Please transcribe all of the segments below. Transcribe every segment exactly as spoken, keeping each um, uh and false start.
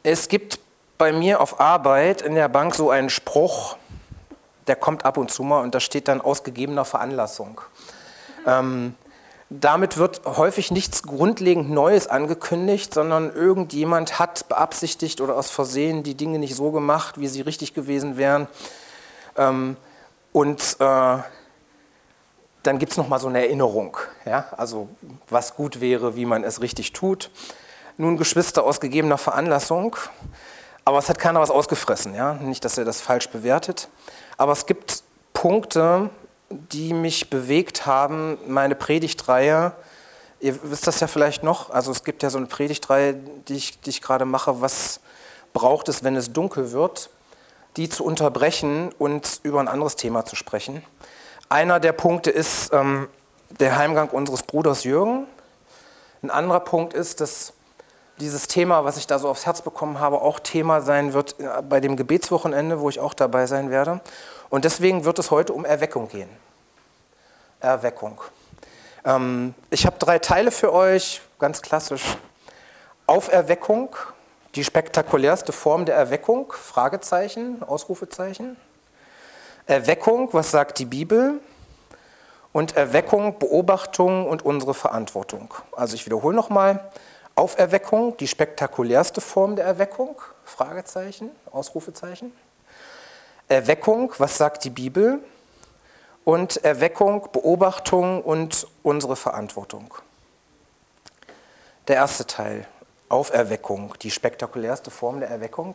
Es gibt bei mir auf Arbeit in der Bank so einen Spruch, der kommt ab und zu mal und da steht dann aus gegebener Veranlassung. Ähm, damit wird häufig nichts grundlegend Neues angekündigt, sondern irgendjemand hat beabsichtigt oder aus Versehen die Dinge nicht so gemacht, wie sie richtig gewesen wären. Ähm, und äh, dann gibt es nochmal so eine Erinnerung, ja? Also was gut wäre, wie man es richtig tut. Nun, Geschwister, aus gegebener Veranlassung, aber es hat keiner was ausgefressen, ja? Nicht, dass ihr das falsch bewertet, aber es gibt Punkte, die mich bewegt haben, meine Predigtreihe, ihr wisst das ja vielleicht noch, also es gibt ja so eine Predigtreihe, die ich, die ich gerade mache, was braucht es, wenn es dunkel wird, die zu unterbrechen und über ein anderes Thema zu sprechen. Einer der Punkte ist ähm, der Heimgang unseres Bruders Jürgen. Ein anderer Punkt ist, dass dieses Thema, was ich da so aufs Herz bekommen habe, auch Thema sein wird bei dem Gebetswochenende, wo ich auch dabei sein werde. Und deswegen wird es heute um Erweckung gehen. Erweckung. Ähm, ich habe drei Teile für euch, ganz klassisch. Auferweckung, die spektakulärste Form der Erweckung, Fragezeichen, Ausrufezeichen. Erweckung, was sagt die Bibel? Und Erweckung, Beobachtung und unsere Verantwortung. Also ich wiederhole nochmal. Auferweckung, die spektakulärste Form der Erweckung, Fragezeichen, Ausrufezeichen. Erweckung, was sagt die Bibel? Und Erweckung, Beobachtung und unsere Verantwortung. Der erste Teil, Auferweckung, die spektakulärste Form der Erweckung.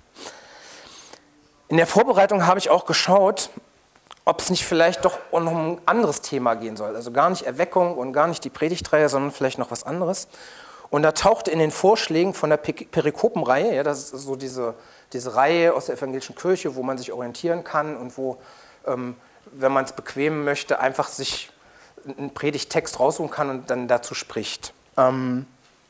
In der Vorbereitung habe ich auch geschaut, ob es nicht vielleicht doch um ein anderes Thema gehen soll. Also gar nicht Erweckung und gar nicht die Predigtreihe, sondern vielleicht noch was anderes. Und da tauchte in den Vorschlägen von der Perikopenreihe, ja, das ist so diese, diese Reihe aus der evangelischen Kirche, wo man sich orientieren kann und wo, ähm, wenn man es bequemen möchte, einfach sich einen Predigttext raussuchen kann und dann dazu spricht. Ähm,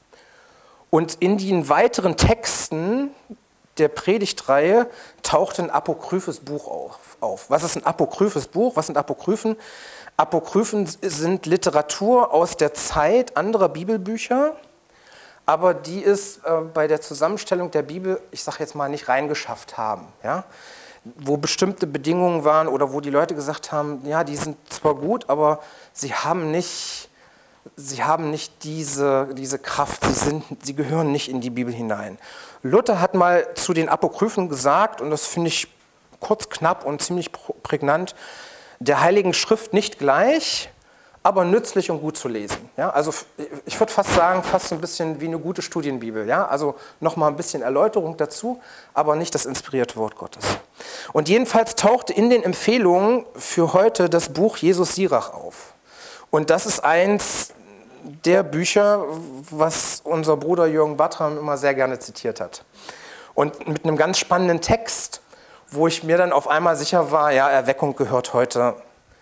und in den weiteren Texten der Predigtreihe taucht ein apokryphes Buch auf, auf. Was ist ein apokryphes Buch? Was sind Apokryphen? Apokryphen sind Literatur aus der Zeit anderer Bibelbücher, aber die es äh, bei der Zusammenstellung der Bibel, ich sage jetzt mal, nicht reingeschafft haben. Ja? Wo bestimmte Bedingungen waren oder wo die Leute gesagt haben, ja, die sind zwar gut, aber sie haben nicht, sie haben nicht diese, diese Kraft, sie, sind, sie gehören nicht in die Bibel hinein. Luther hat mal zu den Apokryphen gesagt, und das finde ich kurz, knapp und ziemlich prägnant, der Heiligen Schrift nicht gleich, aber nützlich und gut zu lesen. Ja, also ich würde fast sagen, fast so ein bisschen wie eine gute Studienbibel. Ja? Also nochmal ein bisschen Erläuterung dazu, aber nicht das inspirierte Wort Gottes. Und jedenfalls tauchte in den Empfehlungen für heute das Buch Jesus Sirach auf. Und das ist eins der Bücher, was unser Bruder Jürgen Bartram immer sehr gerne zitiert hat. Und mit einem ganz spannenden Text, wo ich mir dann auf einmal sicher war, ja, Erweckung gehört heute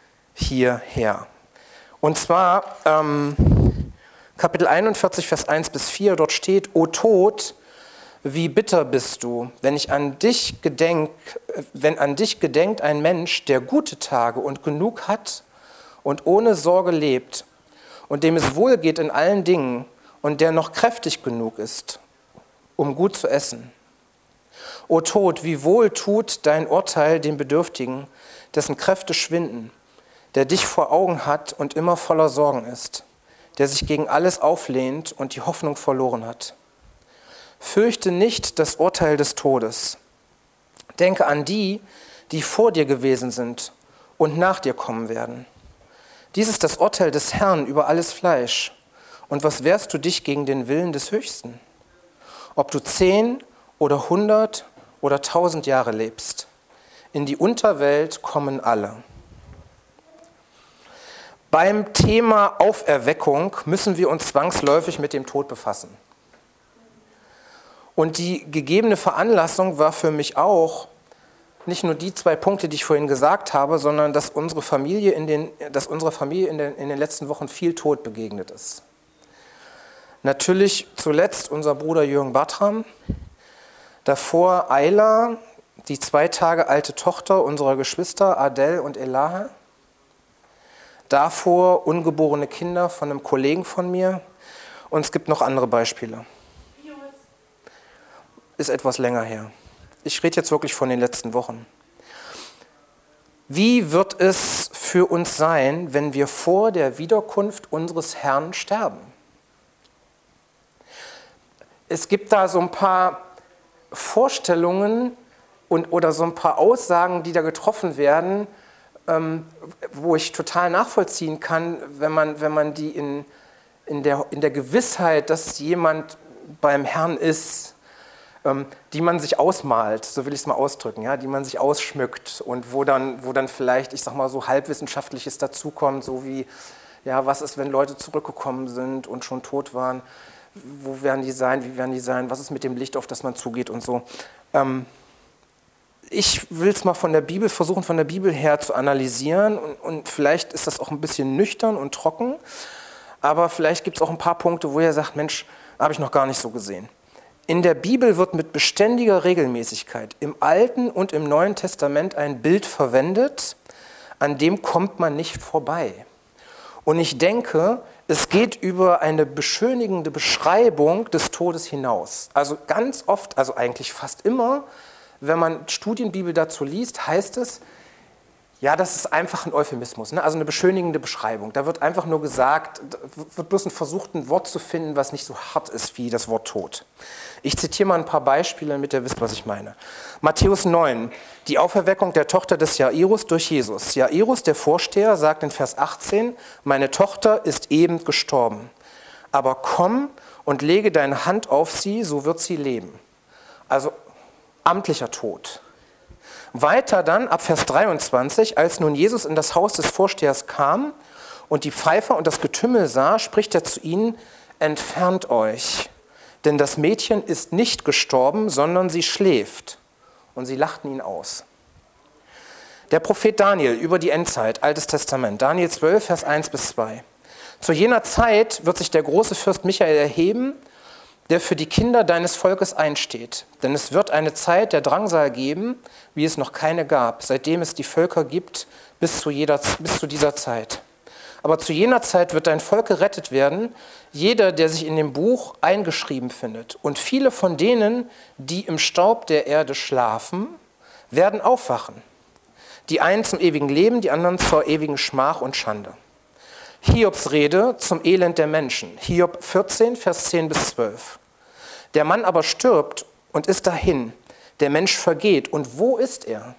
hierher. Und zwar ähm, Kapitel einundvierzig, Vers eins bis vier, dort steht: O Tod, wie bitter bist du, wenn ich an dich gedenk, wenn an dich gedenkt ein Mensch, der gute Tage und genug hat und ohne Sorge lebt und dem es wohlgeht in allen Dingen und der noch kräftig genug ist, um gut zu essen. O Tod, wie wohl tut dein Urteil dem Bedürftigen, dessen Kräfte schwinden, der dich vor Augen hat und immer voller Sorgen ist, der sich gegen alles auflehnt und die Hoffnung verloren hat. Fürchte nicht das Urteil des Todes. Denke an die, die vor dir gewesen sind und nach dir kommen werden. Dies ist das Urteil des Herrn über alles Fleisch. Und was wehrst du dich gegen den Willen des Höchsten? Ob du zehn oder hundert oder tausend Jahre lebst, in die Unterwelt kommen alle. Beim Thema Auferweckung müssen wir uns zwangsläufig mit dem Tod befassen. Und die gegebene Veranlassung war für mich auch nicht nur die zwei Punkte, die ich vorhin gesagt habe, sondern dass unsere Familie in den, dass unserer Familie in den, in den letzten Wochen viel Tod begegnet ist. Natürlich zuletzt unser Bruder Jürgen Bartram, davor Ayla, die zwei Tage alte Tochter unserer Geschwister Adele und Elahe, davor ungeborene Kinder von einem Kollegen von mir und es gibt noch andere Beispiele. ist etwas länger her. Ich rede jetzt wirklich von den letzten Wochen. Wie wird es für uns sein, wenn wir vor der Wiederkunft unseres Herrn sterben? Es gibt da so ein paar Vorstellungen und, oder so ein paar Aussagen, die da getroffen werden, ähm, wo ich total nachvollziehen kann, wenn man, wenn man die in, in, der, in der Gewissheit, dass jemand beim Herrn ist, ähm, die man sich ausmalt, so will ich es mal ausdrücken, ja, die man sich ausschmückt und wo dann, wo dann vielleicht, ich sag mal, so halbwissenschaftliches dazukommt, so wie, ja, was ist, wenn Leute zurückgekommen sind und schon tot waren, wo werden die sein, wie werden die sein, was ist mit dem Licht, auf das man zugeht und so. Ähm, ich will es mal von der Bibel versuchen, von der Bibel her zu analysieren und, und vielleicht ist das auch ein bisschen nüchtern und trocken, aber vielleicht gibt es auch ein paar Punkte, wo ihr sagt, Mensch, habe ich noch gar nicht so gesehen. In der Bibel wird mit beständiger Regelmäßigkeit im Alten und im Neuen Testament ein Bild verwendet, an dem kommt man nicht vorbei. Und ich denke, es geht über eine beschönigende Beschreibung des Todes hinaus. Also ganz oft, also eigentlich fast immer, wenn man Studienbibel dazu liest, heißt es, ja, das ist einfach ein Euphemismus, ne? Also eine beschönigende Beschreibung. Da wird einfach nur gesagt, wird bloß ein versucht, ein Wort zu finden, was nicht so hart ist wie das Wort Tod. Ich zitiere mal ein paar Beispiele, damit ihr wisst, was ich meine. Matthäus neun, die Auferweckung der Tochter des Jairus durch Jesus. Jairus, der Vorsteher, sagt in Vers achtzehn, meine Tochter ist eben gestorben. Aber komm und lege deine Hand auf sie, so wird sie leben. Also amtlicher Tod. Weiter dann, ab Vers dreiundzwanzig, als nun Jesus in das Haus des Vorstehers kam und die Pfeifer und das Getümmel sah, spricht er zu ihnen, entfernt euch, denn das Mädchen ist nicht gestorben, sondern sie schläft. Und sie lachten ihn aus. Der Prophet Daniel über die Endzeit, Altes Testament, Daniel zwölf, Vers eins bis zwei. Zu jener Zeit wird sich der große Fürst Michael erheben, der für die Kinder deines Volkes einsteht. Denn es wird eine Zeit der Drangsal geben, wie es noch keine gab, seitdem es die Völker gibt, bis zu, jeder, bis zu dieser Zeit. Aber zu jener Zeit wird dein Volk gerettet werden, jeder, der sich in dem Buch eingeschrieben findet. Und viele von denen, die im Staub der Erde schlafen, werden aufwachen. Die einen zum ewigen Leben, die anderen zur ewigen Schmach und Schande. Hiobs Rede zum Elend der Menschen. Hiob vierzehn, Vers zehn bis zwölf. Der Mann aber stirbt und ist dahin. Der Mensch vergeht. Und wo ist er?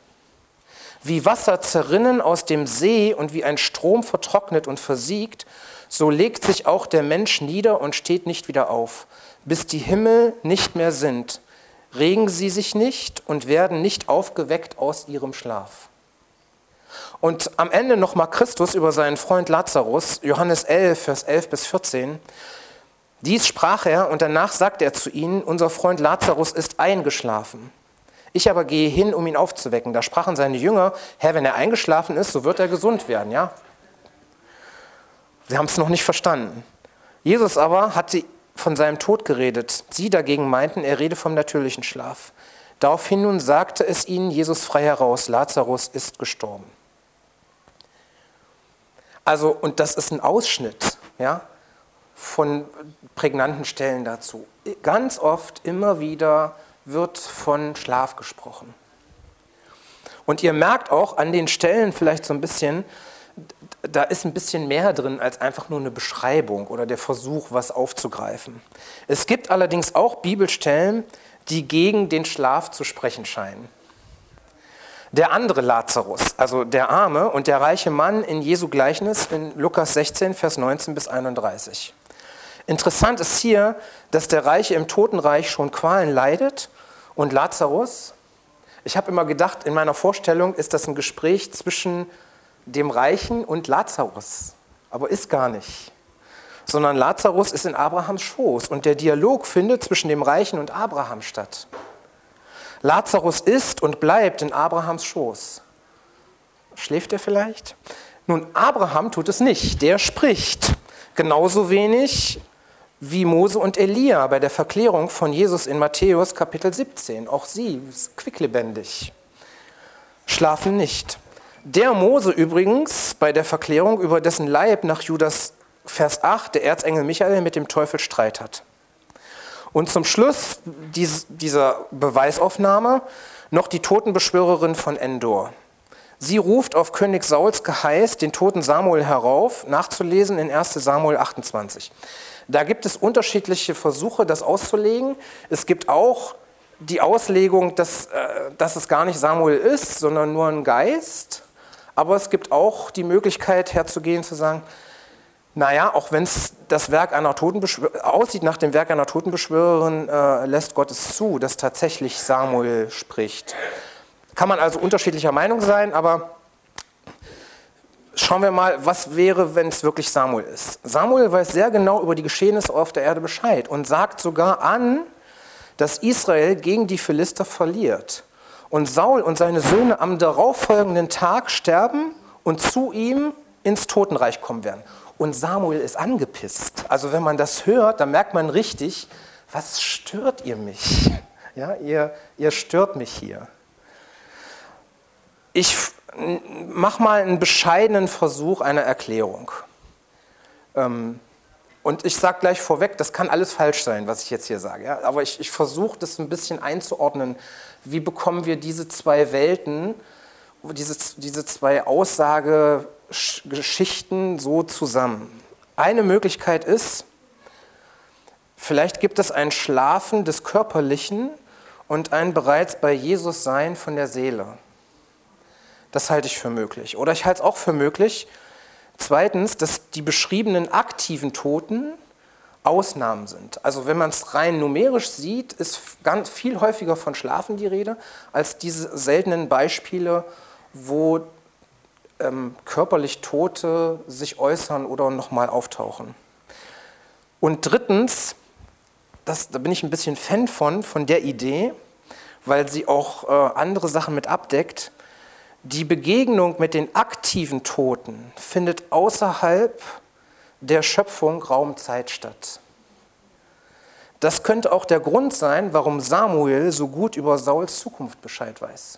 Wie Wasser zerrinnen aus dem See und wie ein Strom vertrocknet und versiegt, so legt sich auch der Mensch nieder und steht nicht wieder auf, bis die Himmel nicht mehr sind. Regen sie sich nicht und werden nicht aufgeweckt aus ihrem Schlaf. Und am Ende nochmal Christus über seinen Freund Lazarus, Johannes elf, Vers elf bis vierzehn. Dies sprach er und danach sagte er zu ihnen, unser Freund Lazarus ist eingeschlafen. Ich aber gehe hin, um ihn aufzuwecken. Da sprachen seine Jünger, Herr, wenn er eingeschlafen ist, so wird er gesund werden, ja? Sie haben es noch nicht verstanden. Jesus aber hatte von seinem Tod geredet. Sie dagegen meinten, er rede vom natürlichen Schlaf. Daraufhin nun sagte es ihnen Jesus frei heraus, Lazarus ist gestorben. Also, und das ist ein Ausschnitt, ja, von prägnanten Stellen dazu. Ganz oft, immer wieder wird von Schlaf gesprochen. Und ihr merkt auch an den Stellen vielleicht so ein bisschen, da ist ein bisschen mehr drin als einfach nur eine Beschreibung oder der Versuch, was aufzugreifen. Es gibt allerdings auch Bibelstellen, die gegen den Schlaf zu sprechen scheinen. Der andere Lazarus, also der arme und der reiche Mann in Jesu Gleichnis in Lukas sechzehn, Vers neunzehn bis einunddreißig. Interessant ist hier, dass der Reiche im Totenreich schon Qualen leidet und Lazarus, ich habe immer gedacht, in meiner Vorstellung ist das ein Gespräch zwischen dem Reichen und Lazarus, aber ist gar nicht. Sondern Lazarus ist in Abrahams Schoß und der Dialog findet zwischen dem Reichen und Abraham statt. Lazarus ist und bleibt in Abrahams Schoß. Schläft er vielleicht? Nun, Abraham tut es nicht, der spricht. Genauso wenig wie Mose und Elia bei der Verklärung von Jesus in Matthäus Kapitel siebzehn. Auch sie, quicklebendig, schlafen nicht. Der Mose übrigens bei der Verklärung, über dessen Leib nach Judas Vers acht der Erzengel Michael mit dem Teufel Streit hat. Und zum Schluss dies, dieser Beweisaufnahme noch die Totenbeschwörerin von Endor. Sie ruft auf König Sauls Geheiß den toten Samuel herauf, nachzulesen in erster Samuel achtundzwanzig. Da gibt es unterschiedliche Versuche, das auszulegen. Es gibt auch die Auslegung, dass, äh, dass es gar nicht Samuel ist, sondern nur ein Geist. Aber es gibt auch die Möglichkeit herzugehen, zu sagen, naja, auch wenn es das Werk einer Totenbeschwörerin aussieht nach dem Werk einer Totenbeschwörerin, äh, lässt Gott es zu, dass tatsächlich Samuel spricht. Kann man also unterschiedlicher Meinung sein, aber schauen wir mal, was wäre, wenn es wirklich Samuel ist. Samuel weiß sehr genau über die Geschehnisse auf der Erde Bescheid und sagt sogar an, dass Israel gegen die Philister verliert. Und Saul und seine Söhne am darauffolgenden Tag sterben und zu ihm ins Totenreich kommen werden. Und Samuel ist angepisst. Also wenn man das hört, dann merkt man richtig, was stört ihr mich? Ja, ihr, ihr stört mich hier. Ich mache mal einen bescheidenen Versuch einer Erklärung. Ähm, und ich sage gleich vorweg, das kann alles falsch sein, was ich jetzt hier sage. Ja? Aber ich, ich versuche das ein bisschen einzuordnen. Wie bekommen wir diese zwei Welten, diese, diese zwei Aussagegeschichten so zusammen? Eine Möglichkeit ist, vielleicht gibt es ein Schlafen des Körperlichen und ein bereits bei Jesus Sein von der Seele. Das halte ich für möglich. Oder ich halte es auch für möglich, zweitens, dass die beschriebenen aktiven Toten Ausnahmen sind. Also wenn man es rein numerisch sieht, ist ganz viel häufiger von Schlafen die Rede, als diese seltenen Beispiele, wo ähm, körperlich Tote sich äußern oder nochmal auftauchen. Und drittens, das, da bin ich ein bisschen Fan von, von der Idee, weil sie auch äh, andere Sachen mit abdeckt. Die Begegnung mit den aktiven Toten findet außerhalb der Schöpfung Raum-Zeit statt. Das könnte auch der Grund sein, warum Samuel so gut über Sauls Zukunft Bescheid weiß.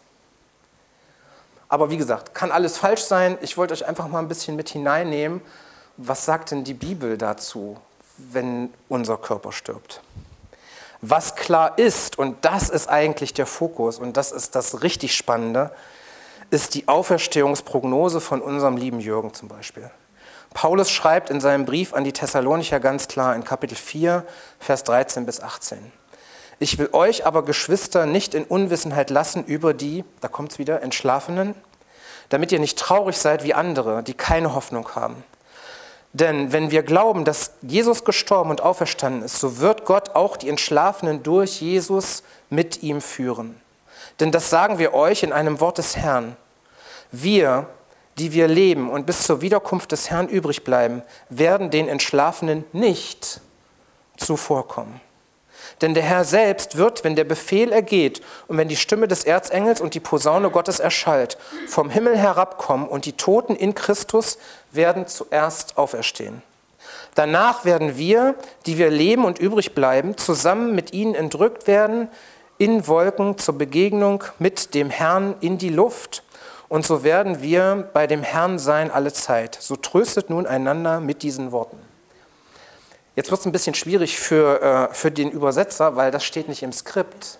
Aber wie gesagt, kann alles falsch sein. Ich wollte euch einfach mal ein bisschen mit hineinnehmen. Was sagt denn die Bibel dazu, wenn unser Körper stirbt? Was klar ist, und das ist eigentlich der Fokus, und das ist das richtig Spannende, ist die Auferstehungsprognose von unserem lieben Jürgen zum Beispiel. Paulus schreibt in seinem Brief an die Thessalonicher ganz klar in Kapitel vier, Vers dreizehn bis achtzehn. Ich will euch aber, Geschwister, nicht in Unwissenheit lassen über die, da kommt es wieder, Entschlafenen, damit ihr nicht traurig seid wie andere, die keine Hoffnung haben. Denn wenn wir glauben, dass Jesus gestorben und auferstanden ist, so wird Gott auch die Entschlafenen durch Jesus mit ihm führen. Denn das sagen wir euch in einem Wort des Herrn. Wir, die wir leben und bis zur Wiederkunft des Herrn übrig bleiben, werden den Entschlafenen nicht zuvorkommen. Denn der Herr selbst wird, wenn der Befehl ergeht und wenn die Stimme des Erzengels und die Posaune Gottes erschallt, vom Himmel herabkommen und die Toten in Christus werden zuerst auferstehen. Danach werden wir, die wir leben und übrig bleiben, zusammen mit ihnen entrückt werden, in Wolken zur Begegnung mit dem Herrn in die Luft. Und so werden wir bei dem Herrn sein alle Zeit. So tröstet nun einander mit diesen Worten. Jetzt wird es ein bisschen schwierig für, äh, für den Übersetzer, weil das steht nicht im Skript.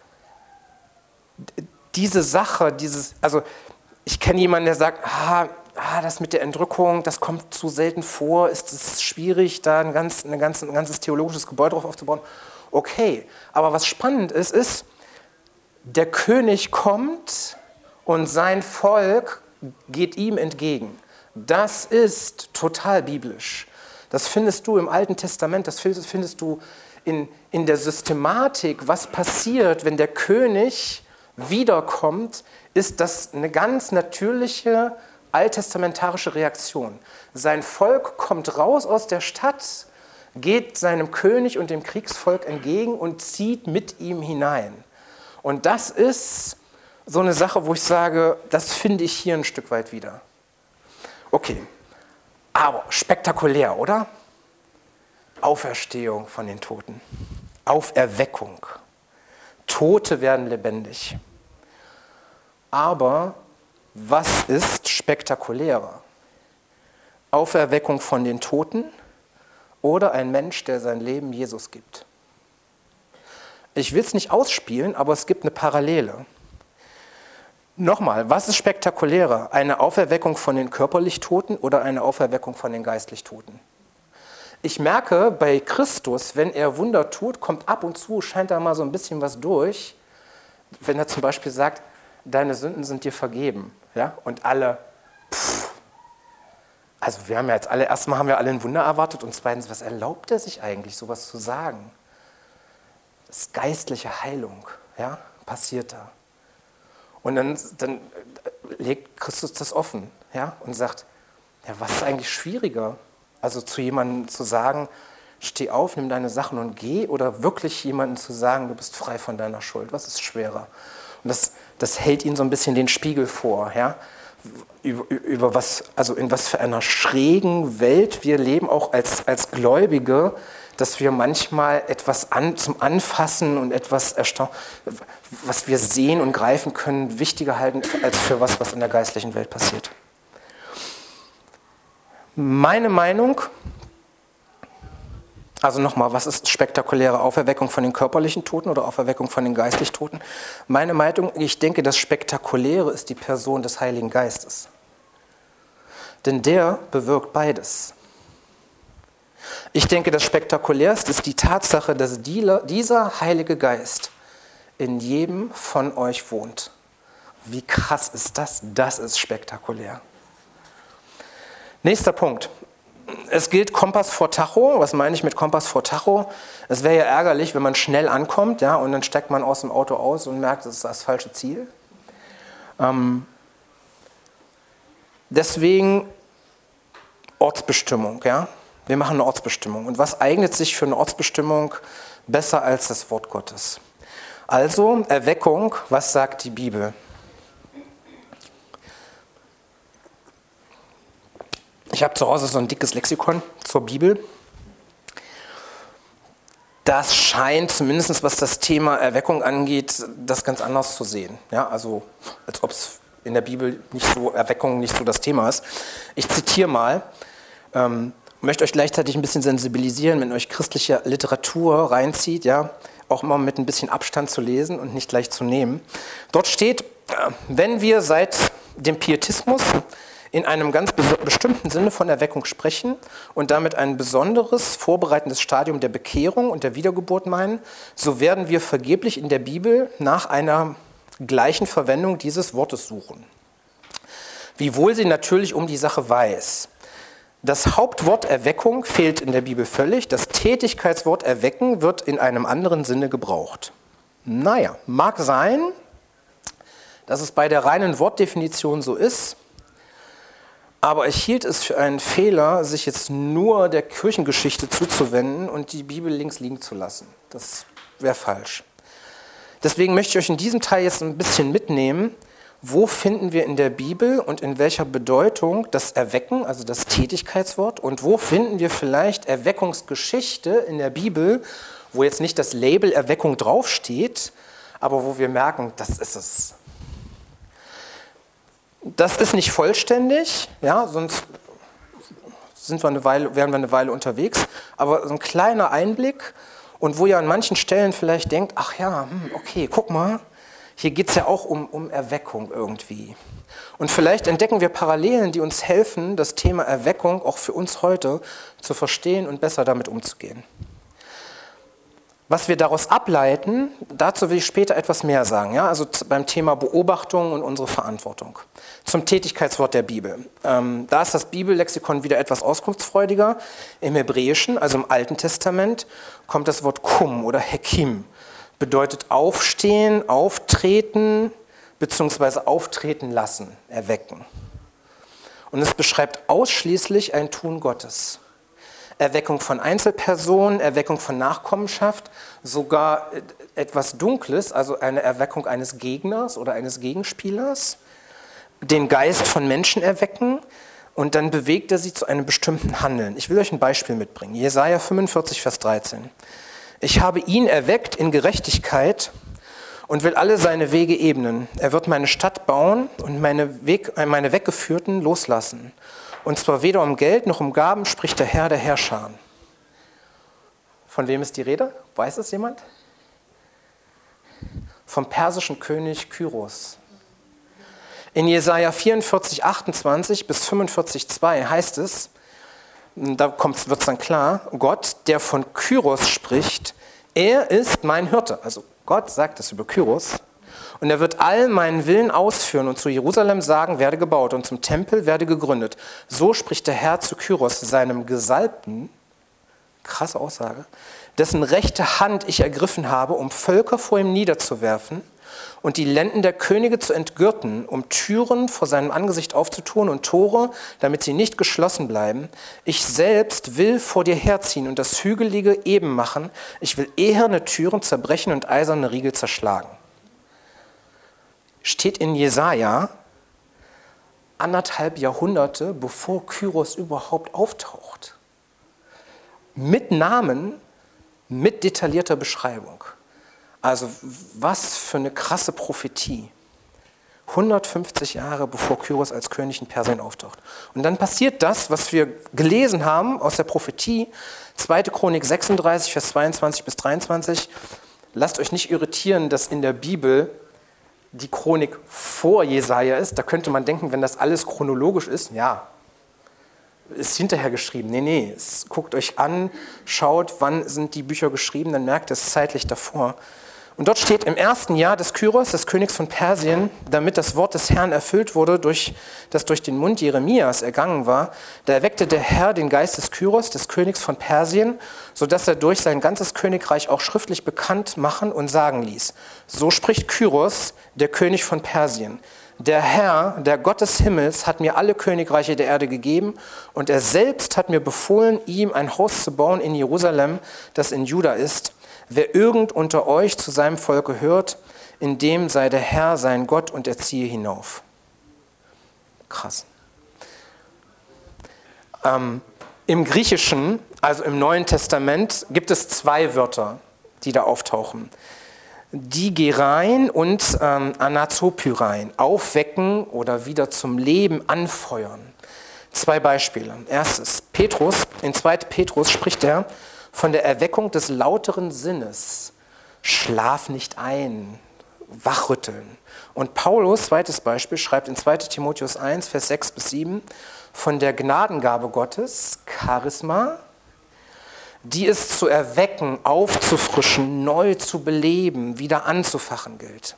Diese Sache, dieses, also ich kenne jemanden, der sagt, ah, ah, das mit der Entrückung, das kommt zu selten vor, ist es schwierig, da ein, ganz, eine ganz, ein ganzes theologisches Gebäude drauf aufzubauen. Okay, aber was spannend ist, ist, der König kommt und sein Volk geht ihm entgegen. Das ist total biblisch. Das findest du im Alten Testament, das findest du in, in der Systematik, was passiert, wenn der König wiederkommt, ist das eine ganz natürliche alttestamentarische Reaktion. Sein Volk kommt raus aus der Stadt, geht seinem König und dem Kriegsvolk entgegen und zieht mit ihm hinein. Und das ist so eine Sache, wo ich sage, das finde ich hier ein Stück weit wieder. Okay, aber spektakulär, oder? Auferstehung von den Toten, Auferweckung. Tote werden lebendig. Aber was ist spektakulärer? Auferweckung von den Toten oder ein Mensch, der sein Leben Jesus gibt? Ich will es nicht ausspielen, aber es gibt eine Parallele. Nochmal, was ist spektakulärer? Eine Auferweckung von den körperlich Toten oder eine Auferweckung von den geistlich Toten? Ich merke bei Christus, wenn er Wunder tut, kommt ab und zu, scheint da mal so ein bisschen was durch, wenn er zum Beispiel sagt, deine Sünden sind dir vergeben. Ja? Und alle, pff, also wir haben ja jetzt alle, erstmal haben wir alle ein Wunder erwartet und zweitens, was erlaubt er sich eigentlich, sowas zu sagen? Das ist geistliche Heilung, ja, passiert da. Und dann, dann legt Christus das offen, ja, und sagt, ja, was ist eigentlich schwieriger? Also zu jemandem zu sagen, steh auf, nimm deine Sachen und geh, oder wirklich jemandem zu sagen, du bist frei von deiner Schuld, was ist schwerer? Und das, das hält ihn so ein bisschen den Spiegel vor, ja, über, über was, also in was für einer schrägen Welt wir leben, auch als, als Gläubige, dass wir manchmal etwas an, zum Anfassen und etwas, ersta- was wir sehen und greifen können, wichtiger halten als für was, was in der geistlichen Welt passiert. Meine Meinung, also nochmal, was ist spektakuläre Auferweckung von den körperlichen Toten oder Auferweckung von den geistlich Toten? Meine Meinung, ich denke, das Spektakuläre ist die Person des Heiligen Geistes. Denn der bewirkt beides. Ich denke, das Spektakulärste ist die Tatsache, dass dieser Heilige Geist in jedem von euch wohnt. Wie krass ist das? Das ist spektakulär. Nächster Punkt. Es gilt Kompass vor Tacho. Was meine ich mit Kompass vor Tacho? Es wäre ja ärgerlich, wenn man schnell ankommt, ja, und dann steigt man aus dem Auto aus und merkt, das ist das falsche Ziel. Ähm, deswegen Ortsbestimmung, ja. Wir machen eine Ortsbestimmung. Und was eignet sich für eine Ortsbestimmung besser als das Wort Gottes? Also Erweckung, was sagt die Bibel? Ich habe zu Hause so ein dickes Lexikon zur Bibel. Das scheint, zumindest was das Thema Erweckung angeht, das ganz anders zu sehen. Ja, also als ob es in der Bibel nicht so, Erweckung nicht so das Thema ist. Ich zitiere mal. Ähm, möchte euch gleichzeitig ein bisschen sensibilisieren, wenn euch christliche Literatur reinzieht, ja, auch immer mit ein bisschen Abstand zu lesen und nicht gleich zu nehmen. Dort steht, wenn wir seit dem Pietismus in einem ganz bestimmten Sinne von Erweckung sprechen und damit ein besonderes, vorbereitendes Stadium der Bekehrung und der Wiedergeburt meinen, so werden wir vergeblich in der Bibel nach einer gleichen Verwendung dieses Wortes suchen. Wiewohl sie natürlich um die Sache weiß. Das Hauptwort Erweckung fehlt in der Bibel völlig. Das Tätigkeitswort erwecken wird in einem anderen Sinne gebraucht. Naja, mag sein, dass es bei der reinen Wortdefinition so ist, aber ich hielt es für einen Fehler, sich jetzt nur der Kirchengeschichte zuzuwenden und die Bibel links liegen zu lassen. Das wäre falsch. Deswegen möchte ich euch in diesem Teil jetzt ein bisschen mitnehmen, wo finden wir in der Bibel und in welcher Bedeutung das Erwecken, also das Tätigkeitswort, und wo finden wir vielleicht Erweckungsgeschichte in der Bibel, wo jetzt nicht das Label Erweckung draufsteht, aber wo wir merken, das ist es. Das ist nicht vollständig, ja, sonst sind wir eine Weile, wären wir eine Weile unterwegs, aber so ein kleiner Einblick, und wo ihr an manchen Stellen vielleicht denkt, ach ja, okay, guck mal, hier geht es ja auch um, um Erweckung irgendwie. Und vielleicht entdecken wir Parallelen, die uns helfen, das Thema Erweckung auch für uns heute zu verstehen und besser damit umzugehen. Was wir daraus ableiten, dazu will ich später etwas mehr sagen. Ja? Also beim Thema Beobachtung und unsere Verantwortung. Zum Tätigkeitswort der Bibel. Ähm, da ist das Bibellexikon wieder etwas auskunftsfreudiger. Im Hebräischen, also im Alten Testament, kommt das Wort kum oder hekim. Bedeutet aufstehen, auftreten, beziehungsweise auftreten lassen, erwecken. Und es beschreibt ausschließlich ein Tun Gottes. Erweckung von Einzelpersonen, Erweckung von Nachkommenschaft, sogar etwas Dunkles, also eine Erweckung eines Gegners oder eines Gegenspielers, den Geist von Menschen erwecken und dann bewegt er sie zu einem bestimmten Handeln. Ich will euch ein Beispiel mitbringen. Jesaja fünfundvierzig, Vers dreizehn. Ich habe ihn erweckt in Gerechtigkeit und will alle seine Wege ebnen. Er wird meine Stadt bauen und meine, Weg, meine Weggeführten loslassen. Und zwar weder um Geld noch um Gaben, spricht der Herr der Herrscher. Von wem ist die Rede? Weiß es jemand? vom persischen König Kyros. In Jesaja vierundvierzig, achtundzwanzig bis fünfundvierzig, zwei heißt es, da wird es dann klar, Gott, der von Kyros spricht, er ist mein Hirte. Also Gott sagt es über Kyros. Und er wird all meinen Willen ausführen und zu Jerusalem sagen, werde gebaut und zum Tempel werde gegründet. So spricht der Herr zu Kyros, seinem Gesalbten, krasse Aussage, dessen rechte Hand ich ergriffen habe, um Völker vor ihm niederzuwerfen und die Lenden der Könige zu entgürten, um Türen vor seinem Angesicht aufzutun und Tore, damit sie nicht geschlossen bleiben. Ich selbst will vor dir herziehen und das Hügelige eben machen. Ich will eherne Türen zerbrechen und eiserne Riegel zerschlagen. Steht in Jesaja anderthalb Jahrhunderte, bevor Kyros überhaupt auftaucht. Mit Namen, mit detaillierter Beschreibung. Also was für eine krasse Prophetie. hundertfünfzig Jahre bevor Kyros als König in Persien auftaucht. Und dann passiert das, was wir gelesen haben aus der Prophetie, zweite Chronik sechsunddreißig, Vers zweiundzwanzig bis dreiundzwanzig. Lasst euch nicht irritieren, dass in der Bibel die Chronik vor Jesaja ist. Da könnte man denken, wenn das alles chronologisch ist, ja, ist hinterher geschrieben. Nee, nee, es, guckt euch an, schaut, wann sind die Bücher geschrieben, dann merkt ihr es zeitlich davor. Und dort steht, im ersten Jahr des Kyros, des Königs von Persien, damit das Wort des Herrn erfüllt wurde, durch, das durch den Mund Jeremias ergangen war, da erweckte der Herr den Geist des Kyros, des Königs von Persien, sodass er durch sein ganzes Königreich auch schriftlich bekannt machen und sagen ließ. So spricht Kyros, der König von Persien. Der Herr, der Gott des Himmels, hat mir alle Königreiche der Erde gegeben und er selbst hat mir befohlen, ihm ein Haus zu bauen in Jerusalem, das in Juda ist. Wer irgend unter euch zu seinem Volk gehört, in dem sei der Herr sein Gott und er ziehe hinauf. Krass. Ähm, Im Griechischen, also im Neuen Testament, gibt es zwei Wörter, die da auftauchen. Digerein und ähm, Anazopyrein, aufwecken oder wieder zum Leben anfeuern. Zwei Beispiele. Erstes, Petrus, in zweiten Petrus spricht er von der Erweckung des lauteren Sinnes. Schlaf nicht ein, wachrütteln. Und Paulus, zweites Beispiel, schreibt in zweiten Timotheus eins, Vers sechs bis sieben, von der Gnadengabe Gottes, Charisma, die es zu erwecken, aufzufrischen, neu zu beleben, wieder anzufachen gilt.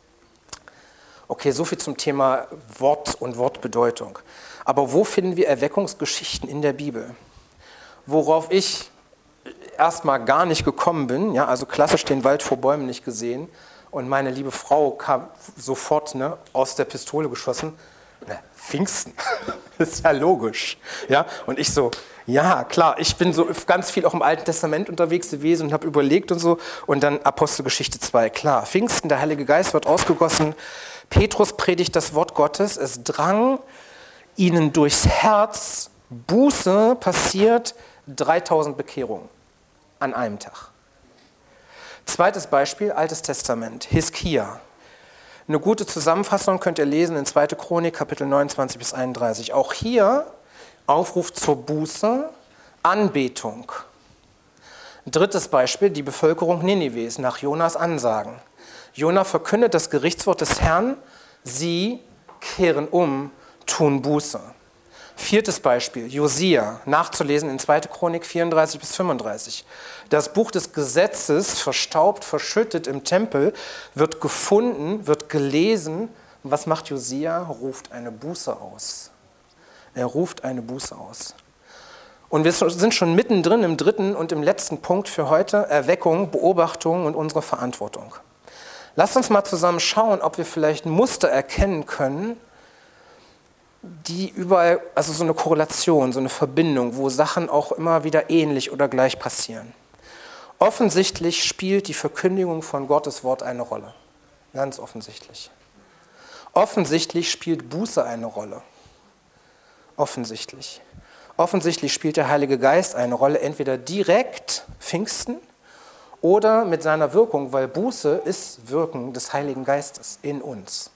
Okay, soviel zum Thema Wort und Wortbedeutung. Aber wo finden wir Erweckungsgeschichten in der Bibel? Worauf ich erstmal gar nicht gekommen bin, ja, also klassisch den Wald vor Bäumen nicht gesehen und meine liebe Frau kam sofort ne, aus der Pistole geschossen, na, Pfingsten, das ist ja logisch. Ja? Und ich so, ja klar, ich bin so ganz viel auch im Alten Testament unterwegs gewesen und habe überlegt und so und dann Apostelgeschichte zwei, klar, Pfingsten, der Heilige Geist wird ausgegossen, Petrus predigt das Wort Gottes, es drang ihnen durchs Herz, Buße passiert, dreitausend Bekehrungen an einem Tag. Zweites Beispiel, Altes Testament, Hiskia. Eine gute Zusammenfassung könnt ihr lesen in zweite Chronik, Kapitel neunundzwanzig bis einunddreißig. Auch hier Aufruf zur Buße, Anbetung. Drittes Beispiel, die Bevölkerung Ninives nach Jonas Ansagen. Jona verkündet das Gerichtswort des Herrn, sie kehren um, tun Buße. Viertes Beispiel, Josia, nachzulesen in zweite Chronik vierunddreißig bis fünfunddreißig. Das Buch des Gesetzes, verstaubt, verschüttet im Tempel, wird gefunden, wird gelesen. Und was macht Josia? Ruft eine Buße aus. Er ruft eine Buße aus. Und wir sind schon mittendrin im dritten und im letzten Punkt für heute, Erweckung, Beobachtung und unsere Verantwortung. Lasst uns mal zusammen schauen, ob wir vielleicht Muster erkennen können, die überall, also so eine Korrelation, so eine Verbindung, wo Sachen auch immer wieder ähnlich oder gleich passieren. Offensichtlich spielt die Verkündigung von Gottes Wort eine Rolle. Ganz offensichtlich. Offensichtlich spielt Buße eine Rolle. Offensichtlich. Offensichtlich spielt der Heilige Geist eine Rolle, entweder direkt, Pfingsten, oder mit seiner Wirkung, weil Buße ist Wirken des Heiligen Geistes in uns.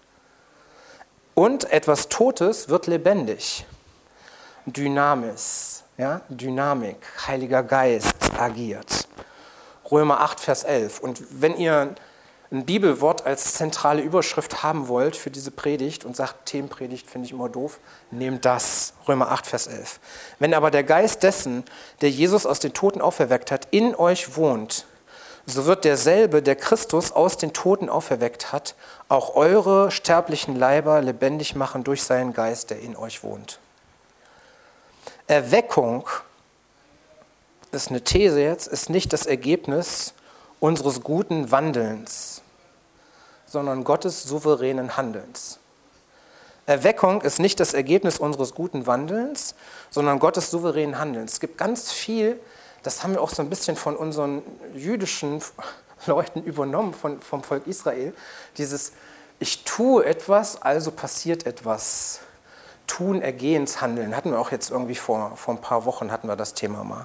Und etwas Totes wird lebendig. Dynamis, ja, Dynamik, Heiliger Geist agiert. Römer acht, Vers elf. Und wenn ihr ein Bibelwort als zentrale Überschrift haben wollt für diese Predigt und sagt, Themenpredigt finde ich immer doof, nehmt das, Römer acht, Vers elf. Wenn aber der Geist dessen, der Jesus aus den Toten auferweckt hat, in euch wohnt, so wird derselbe, der Christus aus den Toten auferweckt hat, auch eure sterblichen Leiber lebendig machen durch seinen Geist, der in euch wohnt. Erweckung, ist eine These jetzt, ist nicht das Ergebnis unseres guten Wandelns, sondern Gottes souveränen Handelns. Erweckung ist nicht das Ergebnis unseres guten Wandelns, sondern Gottes souveränen Handelns. Es gibt ganz viel, das haben wir auch so ein bisschen von unseren jüdischen Leuten übernommen, von, vom Volk Israel, dieses ich tue etwas, also passiert etwas. Tun, Ergehens, Handeln. Hatten wir auch jetzt irgendwie vor, vor ein paar Wochen, hatten wir das Thema mal.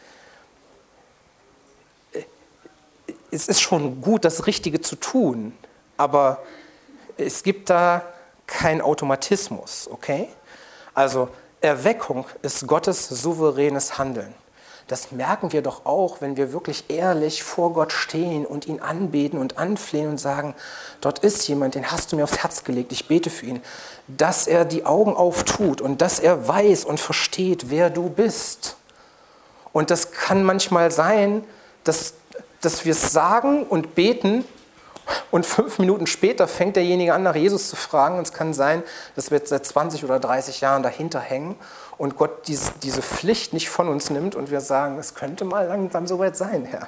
Es ist schon gut, das Richtige zu tun, aber es gibt da keinen Automatismus, okay? Also Erweckung ist Gottes souveränes Handeln. Das merken wir doch auch, wenn wir wirklich ehrlich vor Gott stehen und ihn anbeten und anflehen und sagen, dort ist jemand, den hast du mir aufs Herz gelegt, ich bete für ihn, dass er die Augen auftut und dass er weiß und versteht, wer du bist. Und das kann manchmal sein, dass dass wir es sagen und beten und fünf Minuten später fängt derjenige an, nach Jesus zu fragen. Und es kann sein, dass wir jetzt seit zwanzig oder dreißig Jahren dahinter hängen und Gott dies, diese Pflicht nicht von uns nimmt und wir sagen, es könnte mal langsam soweit sein, Herr.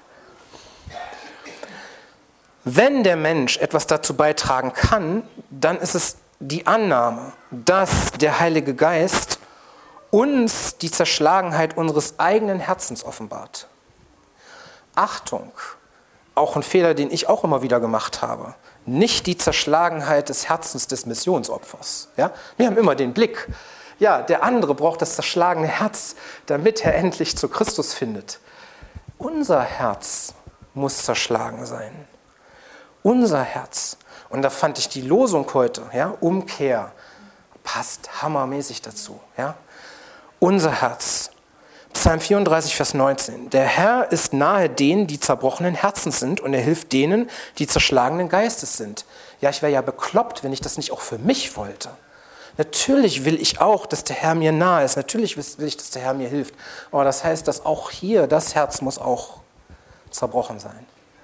Wenn der Mensch etwas dazu beitragen kann, dann ist es die Annahme, dass der Heilige Geist uns die Zerschlagenheit unseres eigenen Herzens offenbart. Achtung, auch ein Fehler, den ich auch immer wieder gemacht habe, nicht die Zerschlagenheit des Herzens des Missionsopfers. Ja? Wir haben immer den Blick, ja, der andere braucht das zerschlagene Herz, damit er endlich zu Christus findet. Unser Herz muss zerschlagen sein. Unser Herz. Und da fand ich die Losung heute, ja, Umkehr, passt hammermäßig dazu. Ja? Unser Herz. Psalm vierunddreißig, Vers neunzehn. Der Herr ist nahe denen, die zerbrochenen Herzens sind und er hilft denen, die zerschlagenen Geistes sind. Ja, ich wäre ja bekloppt, wenn ich das nicht auch für mich wollte. Natürlich will ich auch, dass der Herr mir nahe ist. Natürlich will ich, dass der Herr mir hilft. Aber das heißt, dass auch hier das Herz muss auch zerbrochen sein.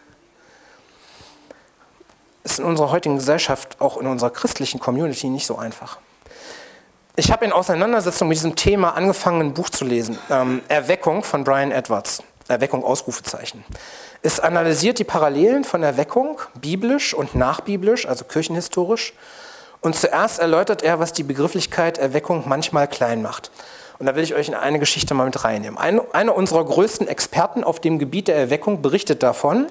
Ist in unserer heutigen Gesellschaft, auch in unserer christlichen Community, nicht so einfach. Ich habe in Auseinandersetzung mit diesem Thema angefangen, ein Buch zu lesen, ähm, Erweckung von Brian Edwards, Erweckung, Ausrufezeichen. Es analysiert die Parallelen von Erweckung, biblisch und nachbiblisch, also kirchenhistorisch. Und zuerst erläutert er, was die Begrifflichkeit Erweckung manchmal klein macht. Und da will ich euch in eine Geschichte mal mit reinnehmen. Ein, einer unserer größten Experten auf dem Gebiet der Erweckung berichtet davon,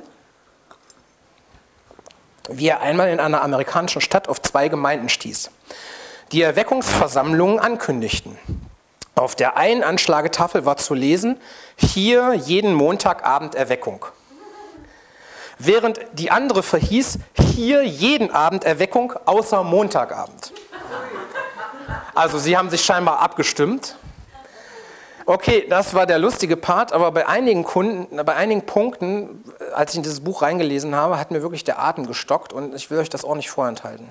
wie er einmal in einer amerikanischen Stadt auf zwei Gemeinden stieß, die Erweckungsversammlungen ankündigten. Auf der einen Anschlagetafel war zu lesen, hier jeden Montagabend Erweckung. Während die andere verhieß, hier jeden Abend Erweckung, außer Montagabend. Also sie haben sich scheinbar abgestimmt. Okay, das war der lustige Part, aber bei einigen Kunden, bei einigen Punkten, als ich in dieses Buch reingelesen habe, hat mir wirklich der Atem gestockt und ich will euch das auch nicht vorenthalten.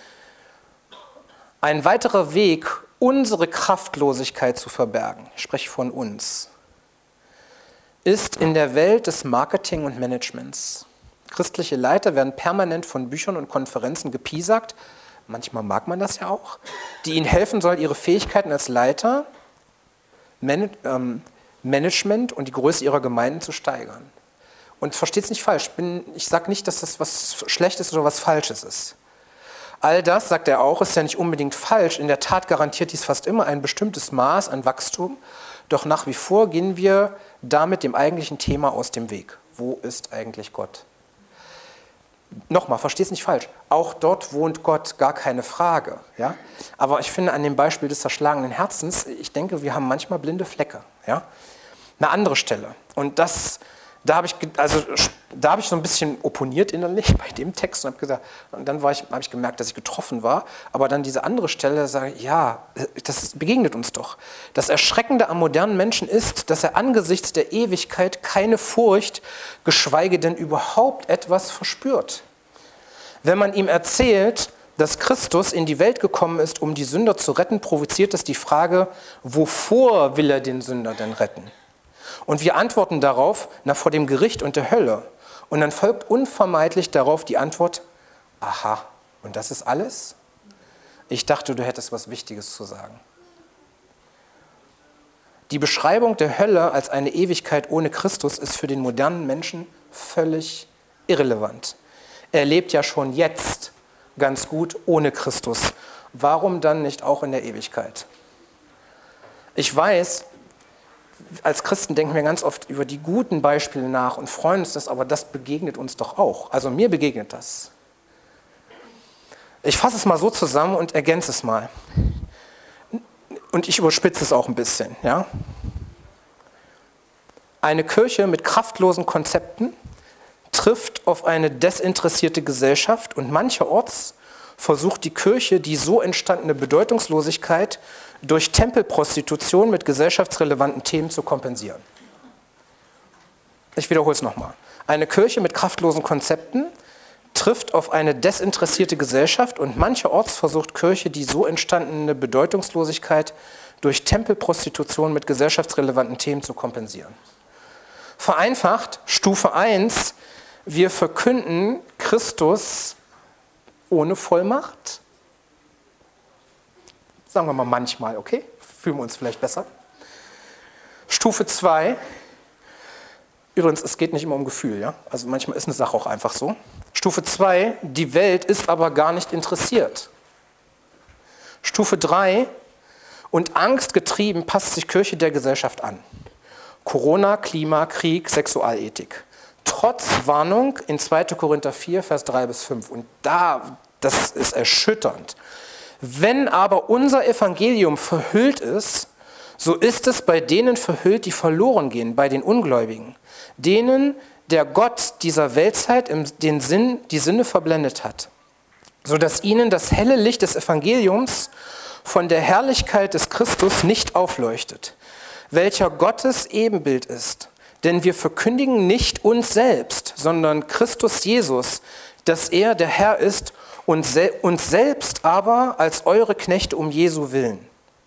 Ein weiterer Weg, unsere Kraftlosigkeit zu verbergen, ich spreche von uns, ist in der Welt des Marketing und Managements. Christliche Leiter werden permanent von Büchern und Konferenzen gepiesackt, manchmal mag man das ja auch, die ihnen helfen soll, ihre Fähigkeiten als Leiter, Man- ähm, Management und die Größe ihrer Gemeinden zu steigern. Und versteht es nicht falsch, ich, bin- ich sage nicht, dass das was Schlechtes oder was Falsches ist. All das, sagt er auch, ist ja nicht unbedingt falsch. In der Tat garantiert dies fast immer ein bestimmtes Maß an Wachstum. Doch nach wie vor gehen wir damit dem eigentlichen Thema aus dem Weg. Wo ist eigentlich Gott? Nochmal, versteht es nicht falsch. Auch dort wohnt Gott, gar keine Frage. Ja? Aber ich finde an dem Beispiel des zerschlagenen Herzens, ich denke, wir haben manchmal blinde Flecke. Ja? Eine andere Stelle. Und das Da habe ich, also, da habe ich so ein bisschen opponiert innerlich bei dem Text und habe gesagt, und dann war ich, habe ich gemerkt, dass ich getroffen war. Aber dann diese andere Stelle sage ich, ja, das begegnet uns doch. Das Erschreckende am modernen Menschen ist, dass er angesichts der Ewigkeit keine Furcht, geschweige denn überhaupt etwas verspürt. Wenn man ihm erzählt, dass Christus in die Welt gekommen ist, um die Sünder zu retten, provoziert es die Frage, wovor will er den Sünder denn retten? Und wir antworten darauf, na, vor dem Gericht und der Hölle. Und dann folgt unvermeidlich darauf die Antwort, aha, und das ist alles? Ich dachte, du hättest was Wichtiges zu sagen. Die Beschreibung der Hölle als eine Ewigkeit ohne Christus ist für den modernen Menschen völlig irrelevant. Er lebt ja schon jetzt ganz gut ohne Christus. Warum dann nicht auch in der Ewigkeit? Ich weiß, als Christen denken wir ganz oft über die guten Beispiele nach und freuen uns das, aber das begegnet uns doch auch. Also mir begegnet das. Ich fasse es mal so zusammen und ergänze es mal. Und ich überspitze es auch ein bisschen. Ja? Eine Kirche mit kraftlosen Konzepten trifft auf eine desinteressierte Gesellschaft und mancherorts versucht die Kirche, die so entstandene Bedeutungslosigkeit durch Tempelprostitution mit gesellschaftsrelevanten Themen zu kompensieren. Ich wiederhole es nochmal. Eine Kirche mit kraftlosen Konzepten trifft auf eine desinteressierte Gesellschaft und mancherorts versucht Kirche, die so entstandene Bedeutungslosigkeit durch Tempelprostitution mit gesellschaftsrelevanten Themen zu kompensieren. Vereinfacht, Stufe eins, wir verkünden Christus ohne Vollmacht. Sagen wir mal manchmal, okay? Fühlen wir uns vielleicht besser. Stufe zwei, übrigens, es geht nicht immer um Gefühl, ja? Also manchmal ist eine Sache auch einfach so. Stufe zwei, die Welt ist aber gar nicht interessiert. Stufe drei, und angstgetrieben passt sich Kirche der Gesellschaft an. Corona, Klima, Krieg, Sexualethik. Trotz Warnung in zweiter Korinther vier, Vers drei bis fünf. Und da, das ist erschütternd. Wenn aber unser Evangelium verhüllt ist, so ist es bei denen verhüllt, die verloren gehen, bei den Ungläubigen. Denen der Gott dieser Weltzeit den Sinn, die Sinne verblendet hat, sodass ihnen das helle Licht des Evangeliums von der Herrlichkeit des Christus nicht aufleuchtet, welcher Gottes Ebenbild ist. Denn wir verkündigen nicht uns selbst, sondern Christus Jesus, dass er der Herr ist, und se- uns selbst aber als eure Knechte um Jesu willen.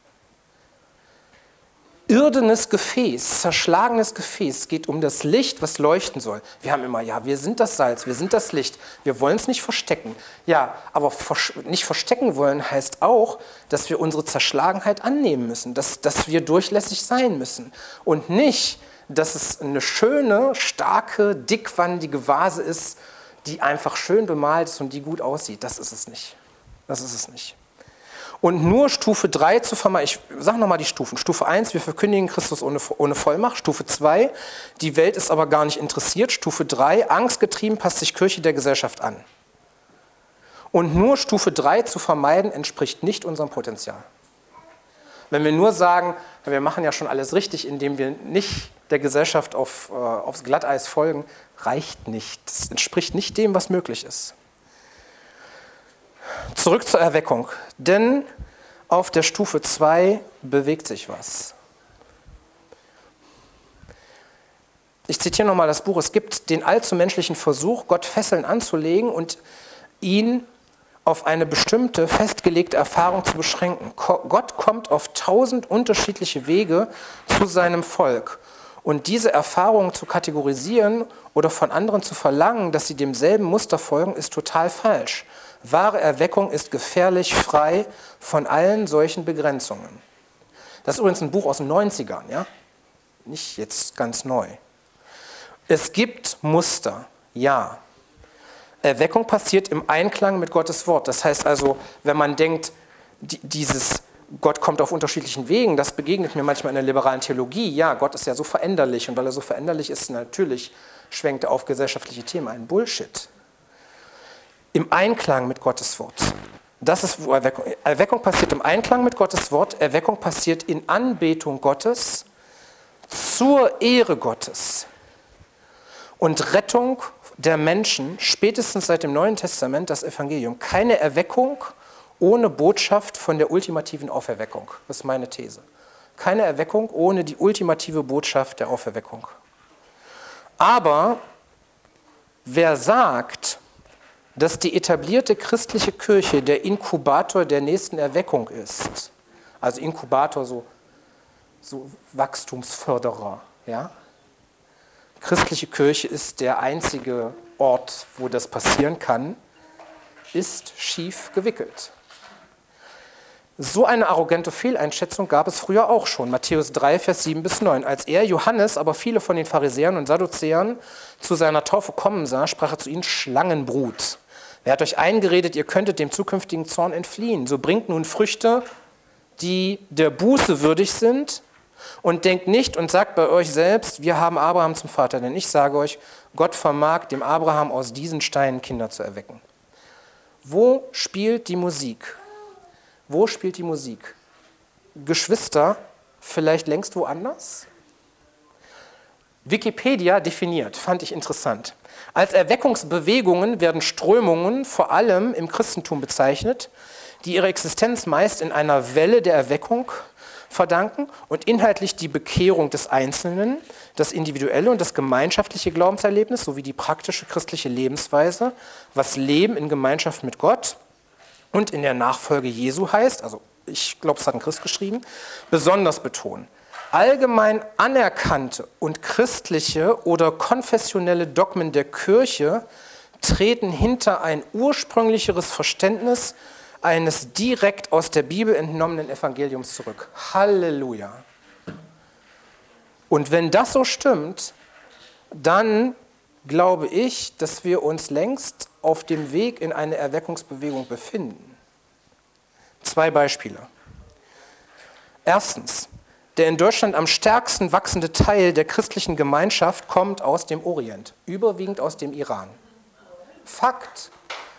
Irdenes Gefäß, zerschlagenes Gefäß, geht um das Licht, was leuchten soll. Wir haben immer, ja, wir sind das Salz, wir sind das Licht, wir wollen es nicht verstecken. Ja, aber vers- nicht verstecken wollen heißt auch, dass wir unsere Zerschlagenheit annehmen müssen, dass, dass wir durchlässig sein müssen und nicht, dass es eine schöne, starke, dickwandige Vase ist, die einfach schön bemalt ist und die gut aussieht. Das ist es nicht. Das ist es nicht. Und nur Stufe drei zu vermeiden, ich sage nochmal die Stufen. Stufe eins, wir verkündigen Christus ohne, ohne Vollmacht. Stufe zwei, die Welt ist aber gar nicht interessiert. Stufe drei, angstgetrieben passt sich Kirche der Gesellschaft an. Und nur Stufe drei zu vermeiden, entspricht nicht unserem Potenzial. Wenn wir nur sagen, wir machen ja schon alles richtig, indem wir nicht der Gesellschaft auf, äh, aufs Glatteis folgen, reicht nicht. Das entspricht nicht dem, was möglich ist. Zurück zur Erweckung. Denn auf der Stufe zwei bewegt sich was. Ich zitiere nochmal das Buch. Es gibt den allzu menschlichen Versuch, Gott Fesseln anzulegen und ihn auf eine bestimmte, festgelegte Erfahrung zu beschränken. Gott kommt auf tausend unterschiedliche Wege zu seinem Volk. Und diese Erfahrungen zu kategorisieren oder von anderen zu verlangen, dass sie demselben Muster folgen, ist total falsch. Wahre Erweckung ist gefährlich frei von allen solchen Begrenzungen. Das ist übrigens ein Buch aus den neunzigern, ja? Nicht jetzt ganz neu. Es gibt Muster, ja. Erweckung passiert im Einklang mit Gottes Wort. Das heißt also, wenn man denkt, dieses Gott kommt auf unterschiedlichen Wegen, das begegnet mir manchmal in der liberalen Theologie. Ja, Gott ist ja so veränderlich und weil er so veränderlich ist, natürlich schwenkt er auf gesellschaftliche Themen ein. Bullshit. Im Einklang mit Gottes Wort. Das ist, wo Erweckung, Erweckung passiert im Einklang mit Gottes Wort. Erweckung passiert in Anbetung Gottes, zur Ehre Gottes. und Rettung der Menschen, spätestens seit dem Neuen Testament, das Evangelium. Keine Erweckung ohne Botschaft von der ultimativen Auferweckung. Das ist meine These. Keine Erweckung ohne die ultimative Botschaft der Auferweckung. Aber wer sagt, dass die etablierte christliche Kirche der Inkubator der nächsten Erweckung ist, also Inkubator, so, so Wachstumsförderer, ja? Christliche Kirche ist der einzige Ort, wo das passieren kann, ist schief gewickelt. So eine arrogante Fehleinschätzung gab es früher auch schon. Matthäus drei, Vers sieben bis neun. Als er, Johannes, aber viele von den Pharisäern und Sadduzäern zu seiner Taufe kommen sah, sprach er zu ihnen: Schlangenbrut. Wer hat euch eingeredet, ihr könntet dem zukünftigen Zorn entfliehen? So bringt nun Früchte, die der Buße würdig sind, und denkt nicht und sagt bei euch selbst: Wir haben Abraham zum Vater. Denn ich sage euch, Gott vermag dem Abraham aus diesen Steinen Kinder zu erwecken. Wo spielt die Musik? Wo spielt die Musik? Geschwister, vielleicht längst woanders? Wikipedia definiert, fand ich interessant. Als Erweckungsbewegungen werden Strömungen vor allem im Christentum bezeichnet, die ihre Existenz meist in einer Welle der Erweckung verdanken und inhaltlich die Bekehrung des Einzelnen, das individuelle und das gemeinschaftliche Glaubenserlebnis sowie die praktische christliche Lebensweise, was Leben in Gemeinschaft mit Gott und in der Nachfolge Jesu heißt, also ich glaube, es hat ein Christ geschrieben, besonders betonen. Allgemein anerkannte und christliche oder konfessionelle Dogmen der Kirche treten hinter ein ursprünglicheres Verständnis eines direkt aus der Bibel entnommenen Evangeliums zurück. Halleluja. Und wenn das so stimmt, dann glaube ich, dass wir uns längst auf dem Weg in eine Erweckungsbewegung befinden. Zwei Beispiele. Erstens, der in Deutschland am stärksten wachsende Teil der christlichen Gemeinschaft kommt aus dem Orient, überwiegend aus dem Iran. Fakt.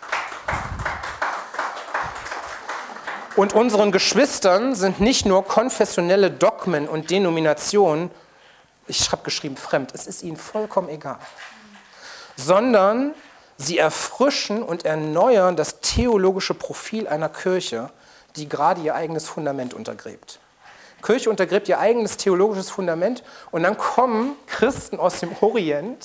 Und unseren Geschwistern sind nicht nur konfessionelle Dogmen und Denominationen, ich habe geschrieben fremd, es ist ihnen vollkommen egal, sondern sie erfrischen und erneuern das theologische Profil einer Kirche, die gerade ihr eigenes Fundament untergräbt. Kirche untergräbt ihr eigenes theologisches Fundament und dann kommen Christen aus dem Orient,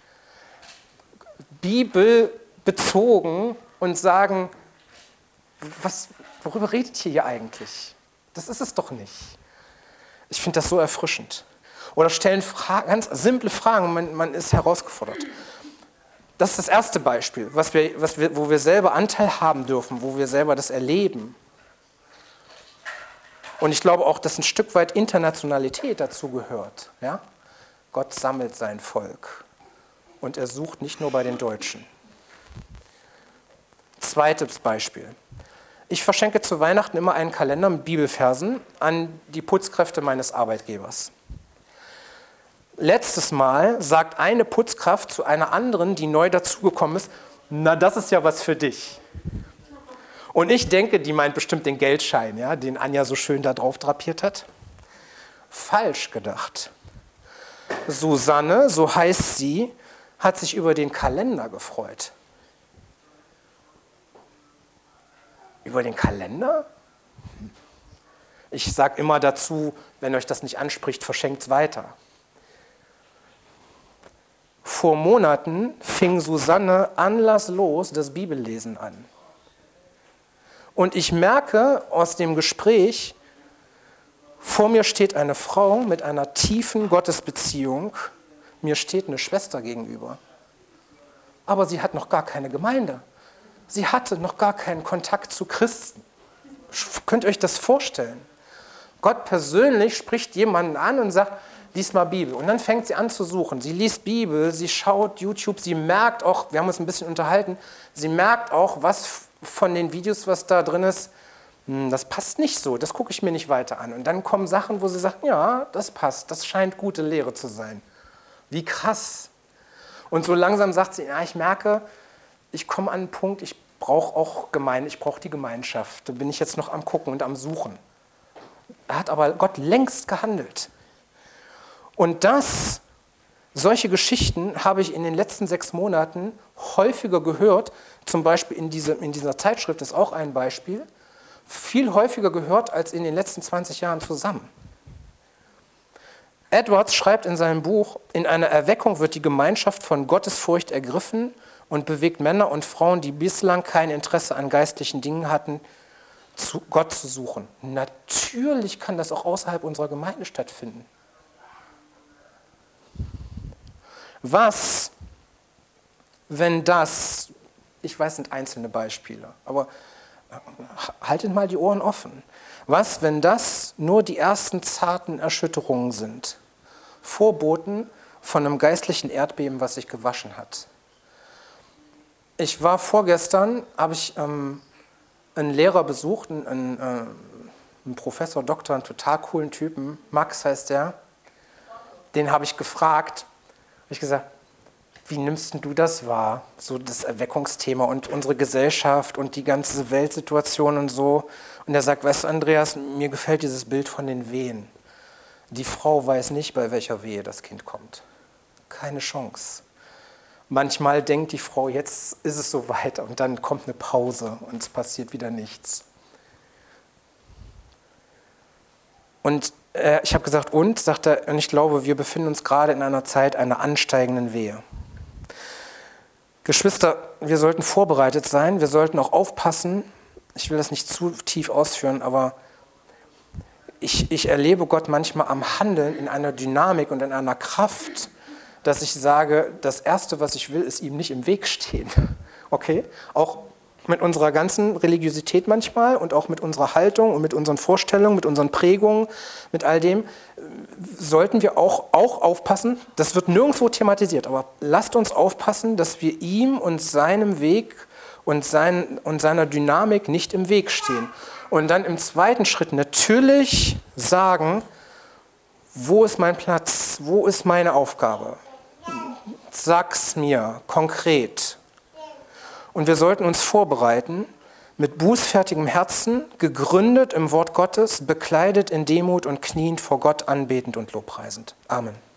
bibelbezogen, und sagen: Was, worüber redet ihr hier eigentlich? Das ist es doch nicht. Ich finde das so erfrischend. Oder stellen Fragen, ganz simple Fragen, man, man ist herausgefordert. Das ist das erste Beispiel, was wir, was wir, wo wir selber Anteil haben dürfen, wo wir selber das erleben. Und ich glaube auch, dass ein Stück weit Internationalität dazu gehört. Ja? Gott sammelt sein Volk und er sucht nicht nur bei den Deutschen. Zweites Beispiel. Ich verschenke zu Weihnachten immer einen Kalender mit Bibelversen an die Putzkräfte meines Arbeitgebers. Letztes Mal sagt eine Putzkraft zu einer anderen, die neu dazugekommen ist: Na, das ist ja was für dich. Und ich denke, die meint bestimmt den Geldschein, ja, den Anja so schön da drauf drapiert hat. Falsch gedacht. Susanne, so heißt sie, hat sich über den Kalender gefreut. Über den Kalender? Ich sage immer dazu, wenn euch das nicht anspricht, verschenkt es weiter. Vor Monaten fing Susanne anlasslos das Bibellesen an. Und ich merke aus dem Gespräch, vor mir steht eine Frau mit einer tiefen Gottesbeziehung, mir steht eine Schwester gegenüber. Aber sie hat noch gar keine Gemeinde. Sie hatte noch gar keinen Kontakt zu Christen. Könnt ihr euch das vorstellen? Gott persönlich spricht jemanden an und sagt: Lies mal Bibel. Und dann fängt sie an zu suchen. Sie liest Bibel, sie schaut YouTube, sie merkt auch, wir haben uns ein bisschen unterhalten, sie merkt auch, was von den Videos, was da drin ist, das passt nicht so, das gucke ich mir nicht weiter an. Und dann kommen Sachen, wo sie sagt: Ja, das passt, das scheint gute Lehre zu sein. Wie krass. Und so langsam sagt sie: Ja, ich merke, ich komme an einen Punkt, ich brauche auch Gemeinde, ich brauche die Gemeinschaft. Da bin ich jetzt noch am Gucken und am Suchen. Er hat aber Gott längst gehandelt. Und das Solche Geschichten habe ich in den letzten sechs Monaten häufiger gehört, zum Beispiel in, diese, in dieser Zeitschrift ist auch ein Beispiel, viel häufiger gehört als in den letzten zwanzig Jahren zusammen. Edwards schreibt in seinem Buch, in einer Erweckung wird die Gemeinschaft von Gottesfurcht ergriffen und bewegt Männer und Frauen, die bislang kein Interesse an geistlichen Dingen hatten, zu Gott zu suchen. Natürlich kann das auch außerhalb unserer Gemeinde stattfinden. Was, wenn das, ich weiß, sind einzelne Beispiele, aber haltet mal die Ohren offen. Was, wenn das nur die ersten zarten Erschütterungen sind? Vorboten von einem geistlichen Erdbeben, was sich gewaschen hat. Ich war vorgestern, habe ich ähm, einen Lehrer besucht, einen, einen, äh, einen Professor, Doktor, einen total coolen Typen, Max heißt der. Den habe ich gefragt, habe ich gesagt, wie nimmst du das wahr, so das Erweckungsthema und unsere Gesellschaft und die ganze Weltsituation und so. Und er sagt, weißt du, Andreas, mir gefällt dieses Bild von den Wehen. Die Frau weiß nicht, bei welcher Wehe das Kind kommt. Keine Chance. Manchmal denkt die Frau, jetzt ist es soweit und dann kommt eine Pause und es passiert wieder nichts. Und äh, ich habe gesagt, und? Sagt er, und ich glaube, wir befinden uns gerade in einer Zeit einer ansteigenden Wehe. Geschwister, wir sollten vorbereitet sein, wir sollten auch aufpassen. Ich will das nicht zu tief ausführen, aber ich, ich erlebe Gott manchmal am Handeln in einer Dynamik und in einer Kraft, dass ich sage, das Erste, was ich will, ist ihm nicht im Weg stehen. Okay? Auch mit unserer ganzen Religiosität manchmal und auch mit unserer Haltung und mit unseren Vorstellungen, mit unseren Prägungen, mit all dem, sollten wir auch, auch aufpassen, das wird nirgendwo thematisiert, aber lasst uns aufpassen, dass wir ihm und seinem Weg und, sein, und seiner Dynamik nicht im Weg stehen. Und dann im zweiten Schritt natürlich sagen, wo ist mein Platz, wo ist meine Aufgabe? Sag's mir konkret. Und wir sollten uns vorbereiten, mit bußfertigem Herzen, gegründet im Wort Gottes, bekleidet in Demut und kniend vor Gott anbetend und lobpreisend. Amen.